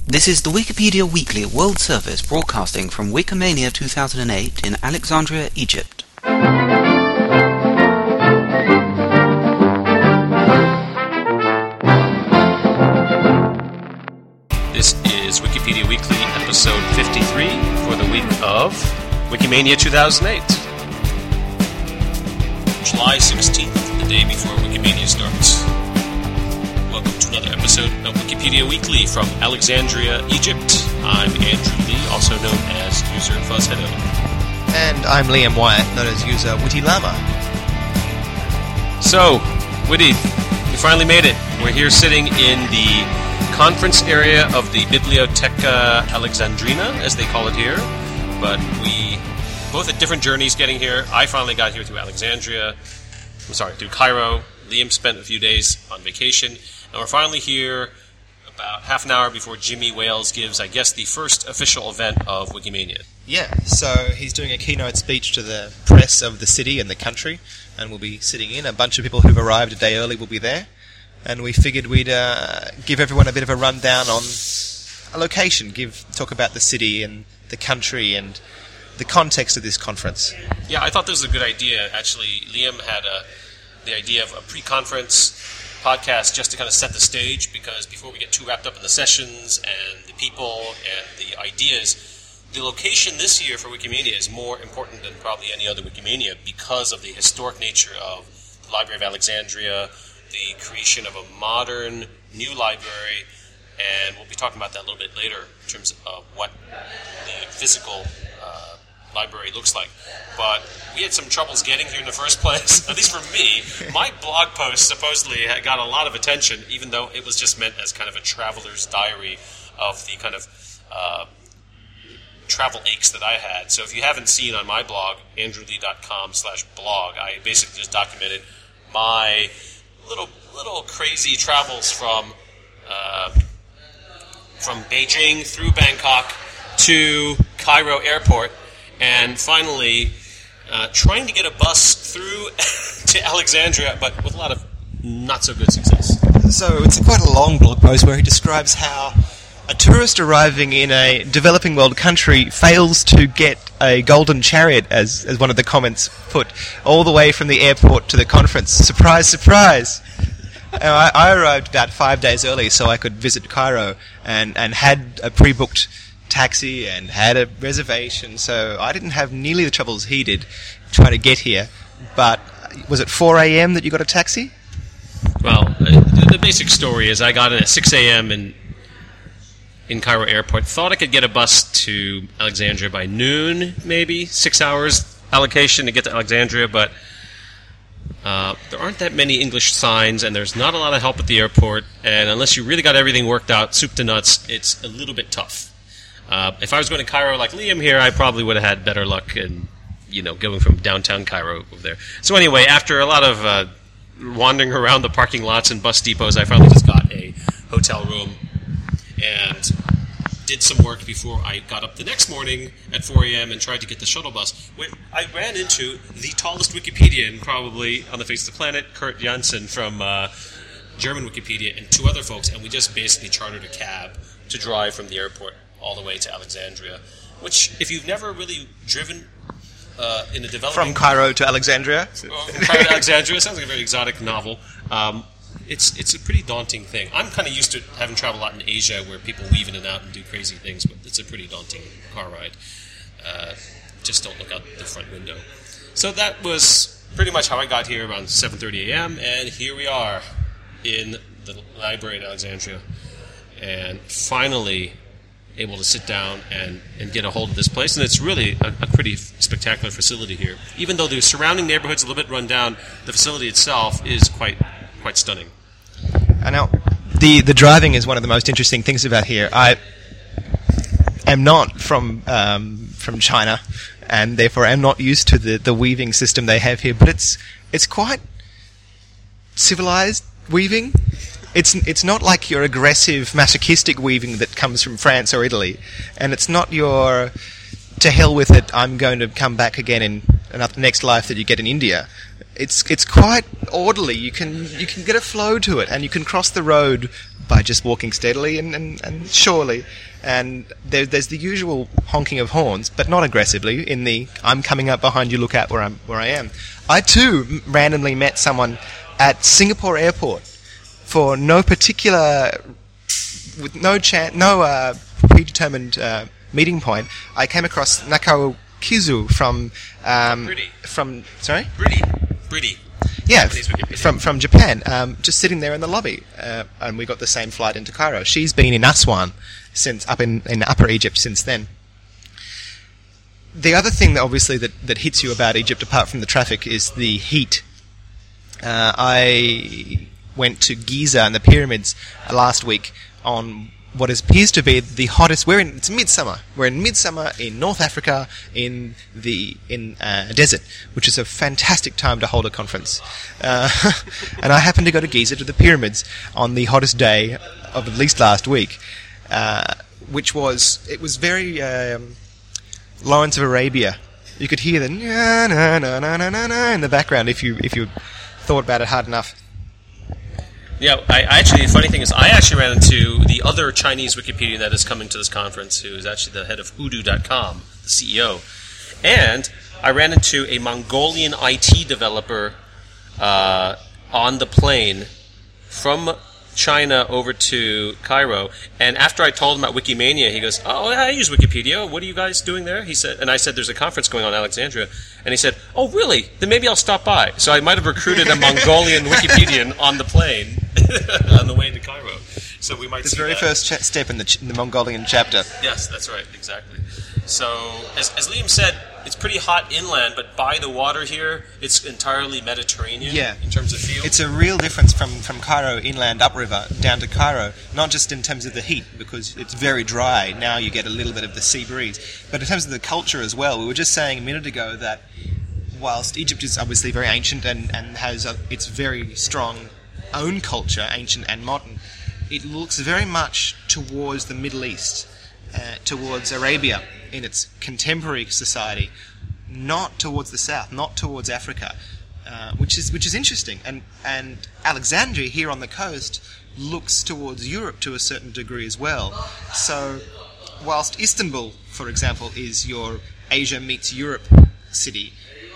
This is the Wikipedia Weekly World Service broadcasting from Wikimania 2008 in Alexandria, Egypt. This is Wikipedia Weekly, episode 53 for the week of Wikimania 2008. July 16th, the day before Wikimania starts. Welcome to another episode of Wikipedia Weekly from Alexandria, Egypt. I'm Andrew Lee, also known as user Fuzzheado. And I'm Liam Wyatt, known as user Witty Llama. So, Witty, we finally made it. We're here sitting in the conference area of the Biblioteca Alexandrina, as they call it here. But we both had different journeys getting here. I finally got here through through Cairo. Liam spent a few days on vacation. And we're finally here about half an hour before Jimmy Wales gives, I guess, the first official event of Wikimania. Yeah, so he's doing a keynote speech to the press of the city and the country, and we'll be sitting in. A bunch of people who've arrived a day early will be there. And we figured we'd give everyone a bit of a rundown on a location, talk about the city and the country and the context of this conference. Yeah, I thought this was a good idea. Actually, Liam had the idea of a pre-conference podcast just to kind of set the stage, because before we get too wrapped up in the sessions and the people and the ideas, the location this year for Wikimania is more important than probably any other Wikimania because of the historic nature of the Library of Alexandria, the creation of a modern new library, and we'll be talking about that a little bit later in terms of what the physical library looks like. But we had some troubles getting here in the first place, at least for me. My blog post supposedly got a lot of attention, even though it was just meant as kind of a traveler's diary of the kind of travel aches that I had. So if you haven't seen on my blog, andrewlee.com/blog, I basically just documented my little crazy travels from Beijing through Bangkok to Cairo airport, and finally trying to get a bus through to Alexandria, but with a lot of not so good success. So it's quite a long blog post where he describes how a tourist arriving in a developing world country fails to get a golden chariot, as one of the comments put, all the way from the airport to the conference. Surprise, surprise! I arrived about 5 days early so I could visit Cairo and had a pre-booked taxi and had a reservation, so I didn't have nearly the troubles he did trying to get here. But was it 4 a.m. that you got a taxi? Well, the basic story is I got in at 6 a.m. in Cairo airport. Thought I could get a bus to Alexandria by noon, maybe 6 hours allocation to get to Alexandria, but there aren't that many English signs, and there's not a lot of help at the airport, and unless you really got everything worked out, soup to nuts, it's a little bit tough. If I was going to Cairo like Liam here, I probably would have had better luck in, going from downtown Cairo over there. So anyway, after a lot of wandering around the parking lots and bus depots, I finally just got a hotel room and did some work before I got up the next morning at 4 a.m. and tried to get the shuttle bus. When I ran into the tallest Wikipedian probably on the face of the planet, Kurt Janssen from German Wikipedia, and two other folks, and we just basically chartered a cab to drive from the airport all the way to Alexandria, which, if you've never really driven in a developing... From Cairo to Alexandria? From Cairo to Alexandria, sounds like a very exotic novel. It's a pretty daunting thing. I'm kind of used to having traveled a lot in Asia where people weave in and out and do crazy things, but it's a pretty daunting car ride. Just don't look out the front window. So that was pretty much how I got here around 7:30 a.m., and here we are in the library in Alexandria, and finally able to sit down and get a hold of this place. And it's really a pretty spectacular facility here. Even though the surrounding neighborhood's a little bit run down, the facility itself is quite stunning. I know the driving is one of the most interesting things about here. I am not from China, and therefore am not used to the weaving system they have here. But it's quite civilized weaving. It's not like your aggressive, masochistic weaving that comes from France or Italy, and it's not your to hell with it, I'm going to come back again in another next life that you get in India. it's quite orderly. You can get a flow to it, and you can cross the road by just walking steadily and surely. And there's the usual honking of horns, but not aggressively. In the "I'm coming up behind you, look out where I am." I too randomly met someone at Singapore Airport for no particular, with no predetermined meeting point. I came across Nakao Kizu from sorry? Pretty. Yeah, from Japan, just sitting there in the lobby, and we got the same flight into Cairo. She's been in Aswan since up in Upper Egypt since then. The other thing that obviously that hits you about Egypt, apart from the traffic, is the heat. I went to Giza and the pyramids last week on what appears to be the hottest. It's midsummer. We're in midsummer in North Africa in a desert, which is a fantastic time to hold a conference. And I happened to go to Giza to the pyramids on the hottest day of at least last week, which was very Lawrence of Arabia. You could hear the na na na na na na in the background if you thought about it hard enough. Yeah, the funny thing is, I actually ran into the other Chinese Wikipedian that is coming to this conference, who is actually the head of Udu.com, the CEO. And I ran into a Mongolian IT developer on the plane from China over to Cairo. And after I told him about Wikimania, he goes, "Oh, I use Wikipedia. What are you guys doing there?" He said, and I said, "There's a conference going on in Alexandria." And he said, "Oh, really? Then maybe I'll stop by." So I might have recruited a Mongolian Wikipedian on the plane on the way to Cairo. So we might see the very first step in the Mongolian chapter. Yes, that's right, exactly. So, as Liam said, it's pretty hot inland, but by the water here, it's entirely Mediterranean in terms of feel. It's a real difference from Cairo inland upriver down to Cairo, not just in terms of the heat, because it's very dry. Now you get a little bit of the sea breeze. But in terms of the culture as well, we were just saying a minute ago that whilst Egypt is obviously very ancient and has its very strong own culture, ancient and modern, it looks very much towards the Middle East, towards Arabia in its contemporary society, not towards the south, not towards Africa, which is interesting. And Alexandria here on the coast looks towards Europe to a certain degree as well. So whilst Istanbul, for example, is your Asia meets Europe city,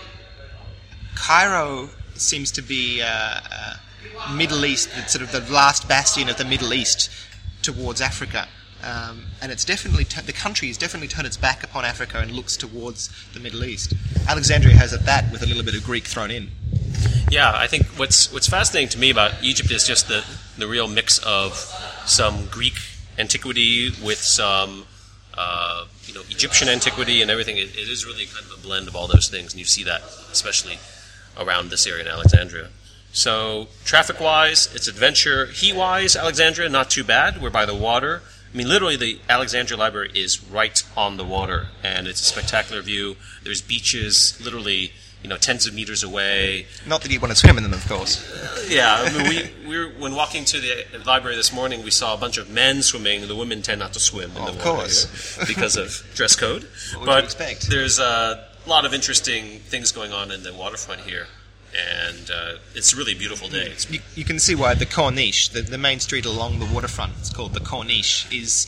Cairo seems to be Middle East, sort of the last bastion of the Middle East towards Africa. And it's definitely the country has definitely turned its back upon Africa and looks towards the Middle East. Alexandria has that with a little bit of Greek thrown in. Yeah, I think what's fascinating to me about Egypt is just the real mix of some Greek antiquity with some Egyptian antiquity and everything. It is really kind of a blend of all those things, and you see that especially around this area in Alexandria. So traffic-wise, it's adventure. Heat-wise, Alexandria, not too bad. We're by the water. I mean, literally, the Alexandria Library is right on the water, and it's a spectacular view. There's beaches, literally, tens of meters away. Not that you want to swim in them, of course. Yeah, I mean, when walking to the library this morning, we saw a bunch of men swimming. The women tend not to swim in the water, of course, because of dress code. What would you expect? There's a lot of interesting things going on in the waterfront here. And it's a really beautiful day. You can see why the Corniche, the main street along the waterfront, it's called the Corniche, is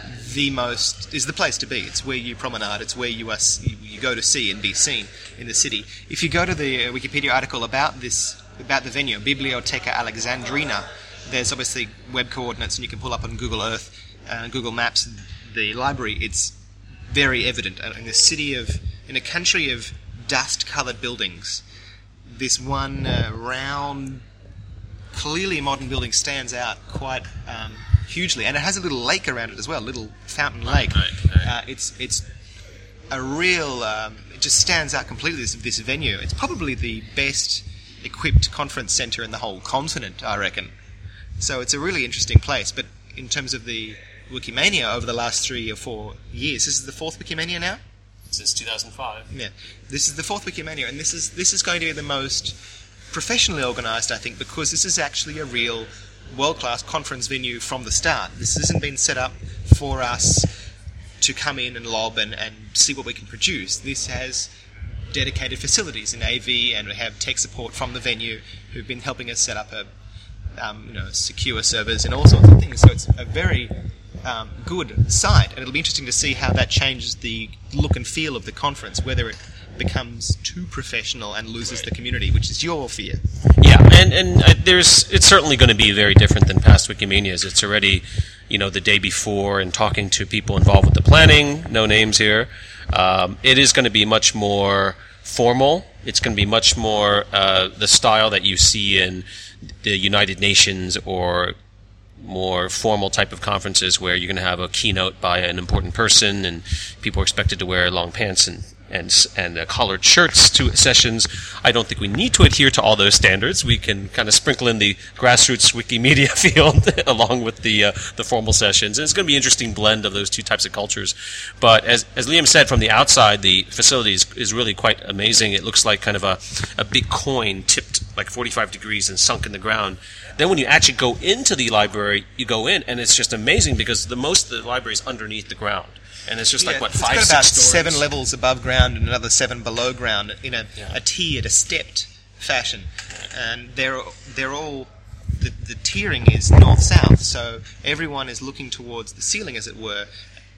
the place to be. It's where you promenade. It's where you go to see and be seen in the city. If you go to the Wikipedia article about the venue, Biblioteca Alexandrina, there's obviously web coordinates, and you can pull up on Google Earth, Google Maps, the library. It's very evident in a country of dust-coloured buildings. This one round, clearly modern building stands out quite hugely, and it has a little lake around it as well, a little fountain lake. Right. It's a real. It just stands out completely. This venue. It's probably the best equipped conference centre in the whole continent, I reckon. So it's a really interesting place. But in terms of the Wikimania over the last 3 or 4 years, this is the 4th Wikimania now. Since 2005. Yeah, this is the 4th Wikimania, and this is going to be the most professionally organised, I think, because this is actually a real world-class conference venue from the start. This hasn't been set up for us to come in and lob and see what we can produce. This has dedicated facilities in AV, and we have tech support from the venue who've been helping us set up secure servers and all sorts of things. So it's a very good site, and it'll be interesting to see how that changes the look and feel of the conference, whether it becomes too professional and loses the community, which is your fear. Yeah, and it's certainly going to be very different than past Wikimanias. It's already, the day before, and talking to people involved with the planning, no names here. It is going to be much more formal. It's going to be much more the style that you see in the United Nations or more formal type of conferences, where you're going to have a keynote by an important person, and people are expected to wear long pants and collared shirts to sessions. I don't think we need to adhere to all those standards. We can kind of sprinkle in the grassroots Wikimedia field along with the formal sessions. And it's going to be an interesting blend of those two types of cultures. But as Liam said, from the outside, the facility is really quite amazing. It looks like kind of a big coin tipped like 45 degrees and sunk in the ground. Then when you actually go into the library, you go in, and it's just amazing because most of the library is underneath the ground. And it's just it's 5, 6 got about stories. 7 levels above ground and another 7 below ground in a tiered, a stepped fashion. And they're all the tiering is north-south, so everyone is looking towards the ceiling, as it were,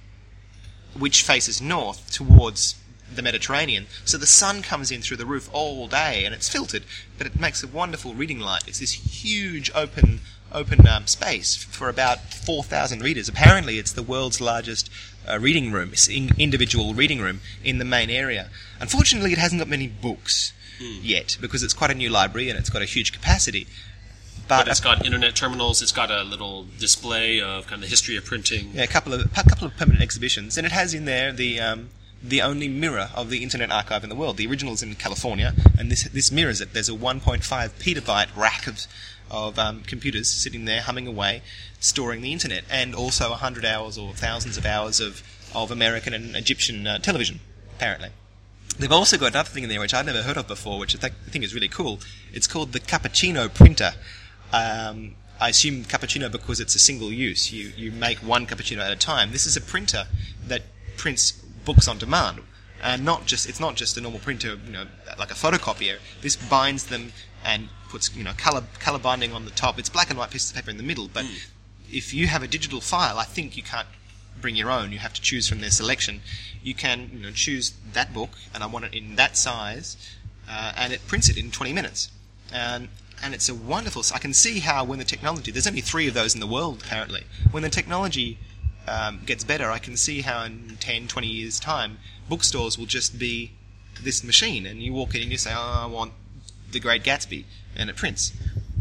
which faces north towards the Mediterranean. So the sun comes in through the roof all day, and it's filtered, but it makes a wonderful reading light. It's this huge open space for about 4,000 readers. Apparently, it's the world's largest reading room, individual reading room in the main area. Unfortunately, it hasn't got many books yet, because it's quite a new library and it's got a huge capacity. But it's got internet terminals. It's got a little display of kind of the history of printing. Yeah, a couple of permanent exhibitions, and it has in there the only mirror of the Internet Archive in the world. The original's in California, and this mirrors it. There's a 1.5 petabyte rack of computers sitting there humming away, storing the internet, and also 100 hours or thousands of hours of American and Egyptian television, apparently. They've also got another thing in there which I'd never heard of before, which I think is really cool. It's called the Cappuccino Printer. I assume cappuccino because it's a single use. You make one cappuccino at a time. This is a printer that prints books on demand, and it's not just a normal printer, like a photocopier. This binds them and puts color binding on the top. It's black and white pieces of paper in the middle, but if you have a digital file, I think you can't bring your own. You have to choose from their selection. You can choose that book, and I want it in that size, and it prints it in 20 minutes. And it's a wonderful... I can see how when the technology... There's only 3 of those in the world, apparently. When the technology gets better, I can see how in 10, 20 years' time, bookstores will just be this machine, and you walk in and you say, I want The Great Gatsby, and it prints.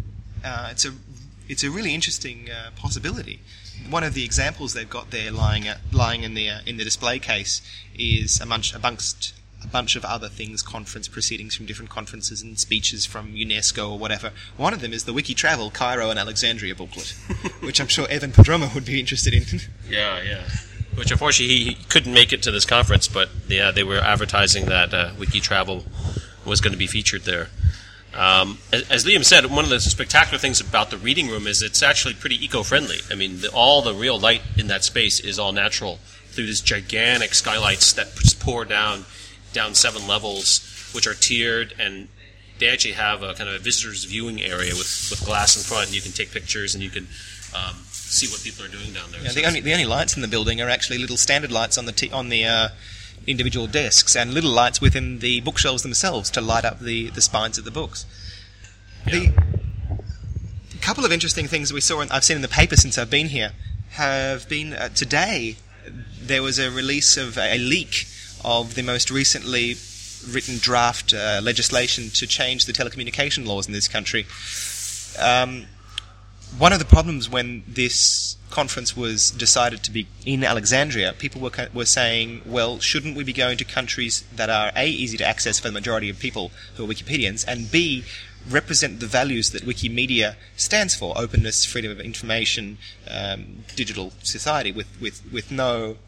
It's a really interesting possibility. One of the examples they've got there lying in the display case is amongst a bunch of other things, conference proceedings from different conferences and speeches from UNESCO or whatever. One of them is the Wiki Travel Cairo and Alexandria booklet, which I'm sure Evan Podroma would be interested in. Yeah. Which unfortunately he couldn't make it to this conference, but they were advertising that Wiki Travel was going to be featured there. As Liam said, one of the spectacular things about the reading room is it's actually pretty eco-friendly. I mean, all the real light in that space is all natural through these gigantic skylights that just pour down 7 levels, which are tiered, and they actually have a kind of a visitor's viewing area with glass in front, and you can take pictures and you can see what people are doing down there. Yeah, the only lights in the building are actually little standard lights on the individual desks, and little lights within the bookshelves themselves to light up the spines of the books. Yeah. A couple of interesting things we saw, and I've seen in the paper since I've been here, have been today. There was a release of a leak of the most recently written draft legislation to change the telecommunication laws in this country. One of the problems when this conference was decided to be in Alexandria, people were saying, well, shouldn't we be going to countries that are A, easy to access for the majority of people who are Wikipedians, and B, represent the values that Wikimedia stands for: openness, freedom of information, digital society, with no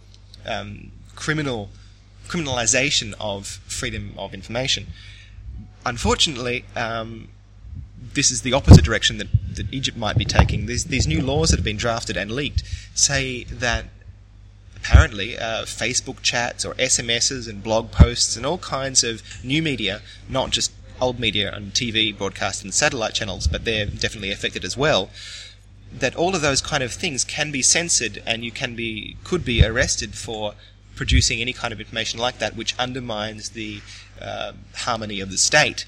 criminalization of freedom of information. Unfortunately, this is the opposite direction that Egypt might be taking. These new laws that have been drafted and leaked say that apparently Facebook chats or SMSs and blog posts and all kinds of new media, not just old media on TV, broadcast and satellite channels, but they're definitely affected as well, that all of those kind of things can be censored, and you could be arrested for producing any kind of information like that, which undermines the harmony of the state.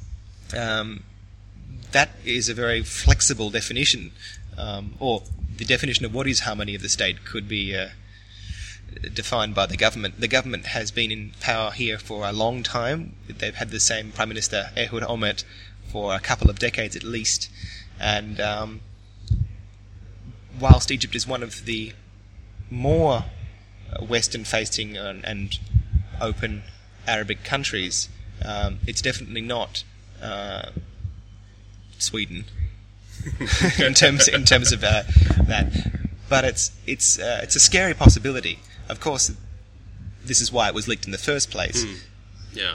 That is a very flexible definition, or the definition of what is harmony of the state could be defined by the government. The government has been in power here for a long time. They've had the same Prime Minister, Ehud Olmert, for a couple of decades at least, and whilst Egypt is one of the more Western-facing and open Arabic countries, it's definitely not Sweden in terms of that. But it's a scary possibility. Of course, this is why it was leaked in the first place. Yeah.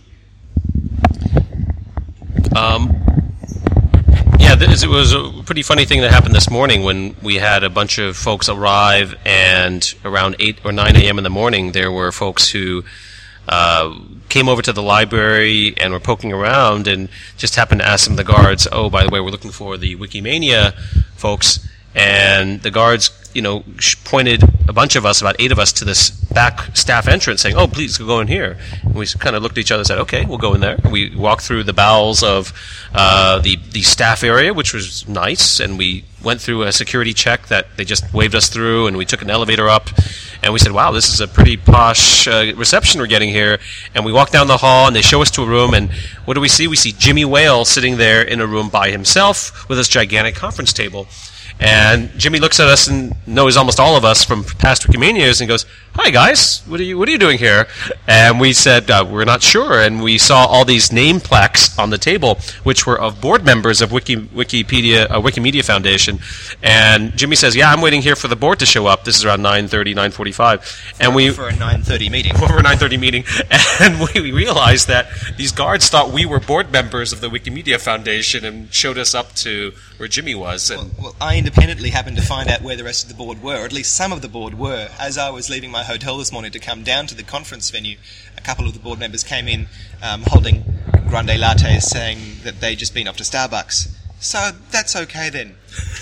It was a pretty funny thing that happened this morning when we had a bunch of folks arrive, and around 8 or 9 a.m. in the morning, there were folks who came over to the library and were poking around and just happened to ask some of the guards, oh, by the way, we're looking for the Wikimania folks. And the guards, pointed a bunch of us, about 8 of us, to this back staff entrance, saying, "Oh, please go in here." And we kind of looked at each other and said, "Okay, we'll go in there." We walked through the bowels of the staff area, which was nice, and we went through a security check that they just waved us through, and we took an elevator up, and we said, "Wow, this is a pretty posh reception we're getting here." And we walked down the hall, and they show us to a room, and what do we see? We see Jimmy Whale sitting there in a room by himself with this gigantic conference table. And Jimmy looks at us and knows almost all of us from past Wikimanias and goes, "Hi guys, what are you doing here?" And we said, "We're not sure." And we saw all these name plaques on the table, which were of board members of Wikimedia Foundation. And Jimmy says, "Yeah, I'm waiting here for the board to show up." This is around 9:30, 9:45, and for a 9:30 meeting. For a 9:30 meeting, and we realized that these guards thought we were board members of the Wikimedia Foundation and showed us up to where Jimmy was. And well, I independently happened to find out where the rest of the board were, or at least some of the board were. As I was leaving my hotel this morning to come down to the conference venue, a couple of the board members came in holding grande lattes, saying that they'd just been off to Starbucks. So that's okay then.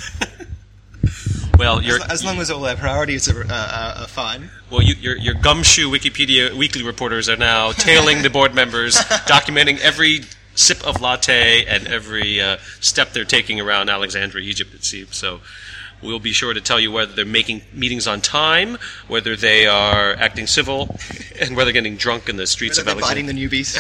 Well, as long as all our priorities are fine. Well, your gumshoe Wikipedia weekly reporters are now tailing the board members, documenting every sip of latte and every step they're taking around Alexandria, Egypt, it seems. So we'll be sure to tell you whether they're making meetings on time, whether they are acting civil, and whether they're getting drunk in the streets of Alexandria. Biting the newbies.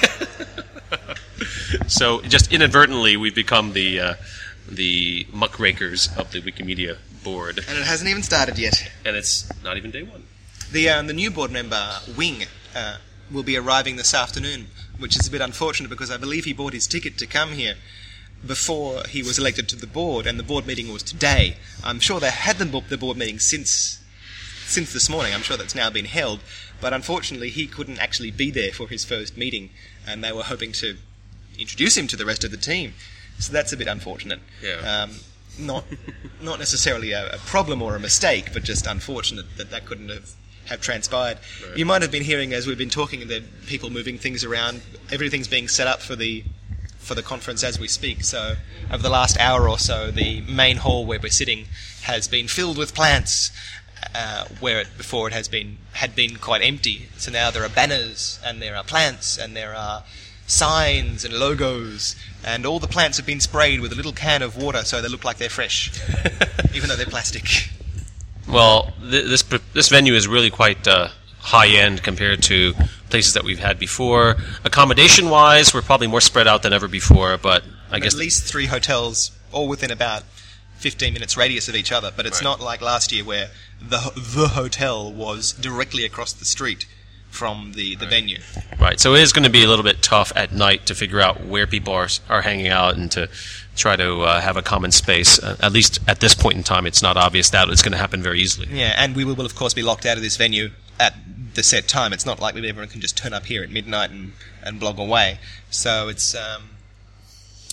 So just inadvertently, we've become the muckrakers of the Wikimedia board. And it hasn't even started yet. And it's not even day one. The new board member, Wing, will be arriving this afternoon, which is a bit unfortunate because I believe he bought his ticket to come here before he was elected to the board, and the board meeting was today. I'm sure they had the board meeting since this morning. I'm sure that's now been held, but unfortunately he couldn't actually be there for his first meeting, and they were hoping to introduce him to the rest of the team. So that's a bit unfortunate. Yeah. Not necessarily a problem or a mistake, but just unfortunate that couldn't have transpired. Right. You might have been hearing, as we've been talking, that people moving things around. Everything's being set up for the conference as we speak. So over the last hour or so, the main hall where we're sitting has been filled with plants, where before it had been quite empty. So now there are banners and there are plants and there are signs and logos, and all the plants have been sprayed with a little can of water so they look like they're fresh, even though they're plastic. Well, this venue is really quite high-end compared to places that we've had before. Accommodation-wise, we're probably more spread out than ever before, but I guess... At least 3 hotels, all within about 15 minutes radius of each other, but it's not like last year where the hotel was directly across the street from the venue. Right, so it is going to be a little bit tough at night to figure out where people are hanging out and to try to have a common space. At least at this point in time, it's not obvious that it's going to happen very easily. Yeah, and we will of course be locked out of this venue at the set time. It's not like everyone can just turn up here at midnight and blog away. So it's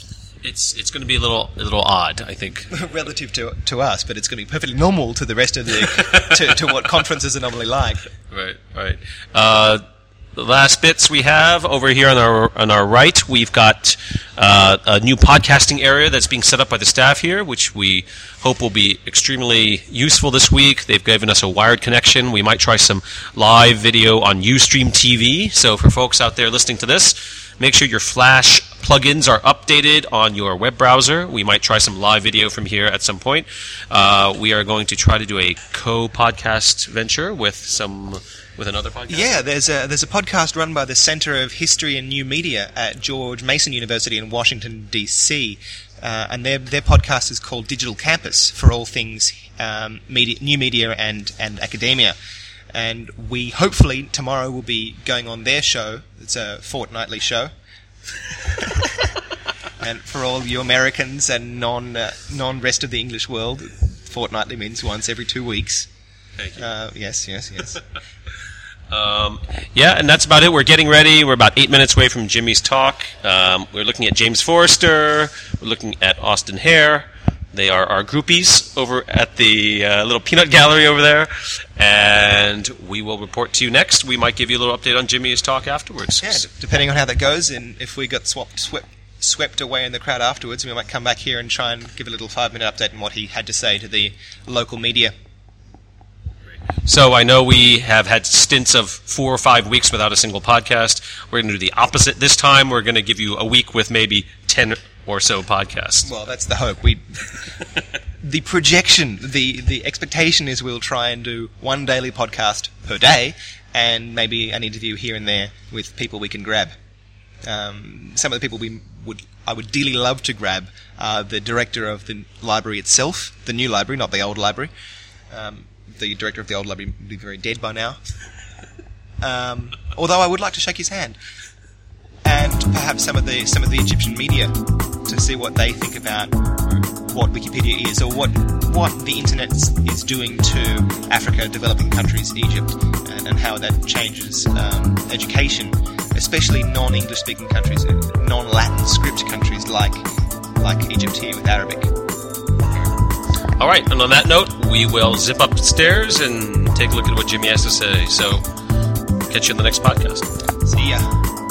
It's going to be a little odd, I think. Relative to us, but it's going to be perfectly normal to the rest of the to what conferences are normally like. Right. The last bits we have over here on our right, we've got a new podcasting area that's being set up by the staff here, which we hope will be extremely useful this week. They've given us a wired connection. We might try some live video on Ustream TV. So for folks out there listening to this, make sure your Flash plugins are updated on your web browser. We might try some live video from here at some point. We are going to try to do a co-podcast venture with another podcast. Yeah, there's a podcast run by the Center of History and New Media at George Mason University in Washington, D.C., and their podcast is called Digital Campus, for all things new media and academia. And we hopefully tomorrow will be going on their show. It's a fortnightly show. And for all you Americans and non-rest of the English world, fortnightly means once every 2 weeks. Thank you. Yes. Yeah, and that's about it. We're getting ready. We're about 8 minutes away from Jimmy's talk. We're looking at James Forrester. We're looking at Austin Hare. They are our groupies over at the little peanut gallery over there. And we will report to you next. We might give you a little update on Jimmy's talk afterwards. Yeah, depending on how that goes, and if we got swept away in the crowd afterwards, we might come back here and try and give a little 5-minute update on what he had to say to the local media. So I know we have had stints of 4 or 5 weeks without a single podcast. We're going to do the opposite this time. We're going to give you a week with maybe 10 or so podcasts. Well, that's the hope. The projection, the expectation is we'll try and do 1 daily podcast per day, and maybe an interview here and there with people we can grab. Some of the people I would dearly love to grab are the director of the library itself, the new library, not the old library. The director of the old library would be very dead by now. Although I would like to shake his hand, and perhaps some of the Egyptian media to see what they think about what Wikipedia is, or what the internet is doing to Africa, developing countries, Egypt, and how that changes education, especially non-English speaking countries, non-Latin script countries like Egypt here with Arabic. All right, and on that note, we will zip upstairs and take a look at what Jimmy has to say. So, catch you in the next podcast. See ya.